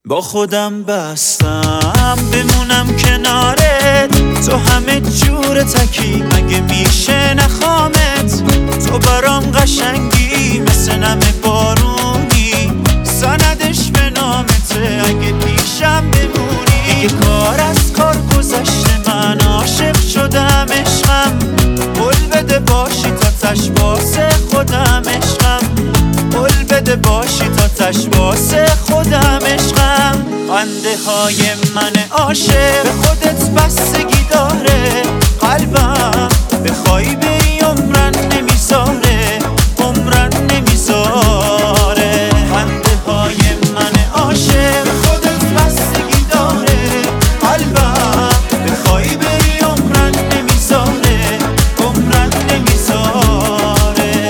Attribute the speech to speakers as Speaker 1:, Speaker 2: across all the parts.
Speaker 1: با خودم بستم بمونم کنارت، تو همه جور تکی مگه میشه نخوامت. تو برام قشنگی مثل نم بارونی، سندش به نامته اگه پیشم بمونی. دیگه کار از کار گذشته، من عاشق شدم عشقم. قول بده باشی تا تش واسه خودم عشقم. قول بده باشی تا تش واسه خودم عشقم. خنده های من عاشق به خودت بستگی داره، قلبم بخوای بری عمرن نمیذاره، عمرن نمیذاره. خنده های من عاشق به خودت بستگی داره، قلبم بخوای بری عمرن نمیذاره، عمرن نمیذاره.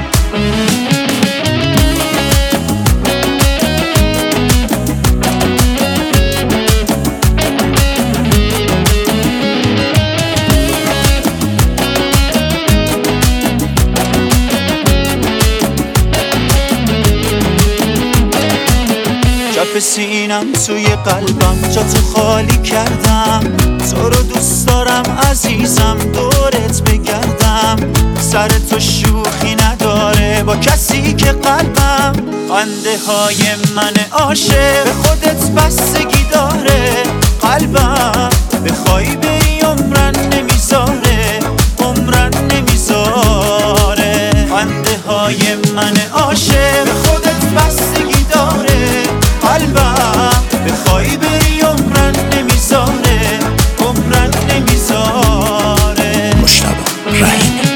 Speaker 1: کف سینم توی قلبم جا تو خالی کردم. تو رو دوست دارم عزیزم، دورت بگردم. سر تو شوخی نداره با کسی که قلبم. خنده های من عاشق به خودت بستگی داره، قلبم بخوای بری عمرن نمیذاره، عمرن نمیذاره. خنده های من عاشق به خودت بستگی داره، قلبم بخوای بری عمرن نمیذاره، عمرن نمیذاره.
Speaker 2: مجتبی رحیمی.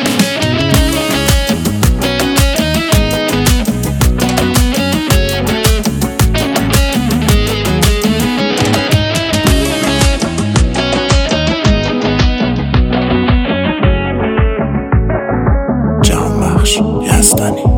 Speaker 2: جهانبخش یزدانی.